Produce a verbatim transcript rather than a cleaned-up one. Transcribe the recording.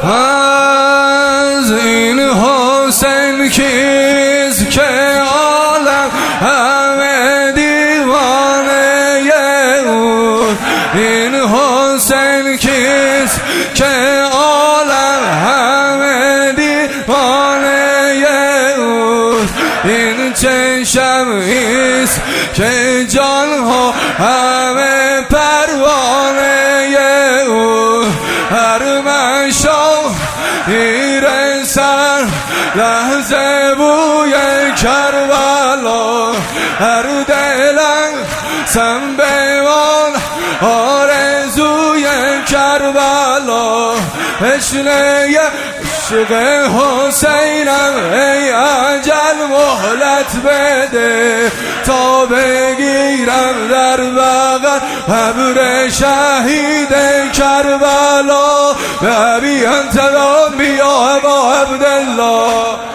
از این حسین کیست که عالم همه دیوانه او؟ این حسین کیست که عالم همه دیوانه او؟ این چه شمعیست که جانها همه پروانه او؟ هر مشام میرسن لحظه بوی کربلا، هر دلم سم بیوان آرزوی کربلا. تشنه عشق حسینم ای اجل مهلت بده تا بگیرم در بغل قبر شهید کربلا. به ابی انت و بیا ابا عبدالله.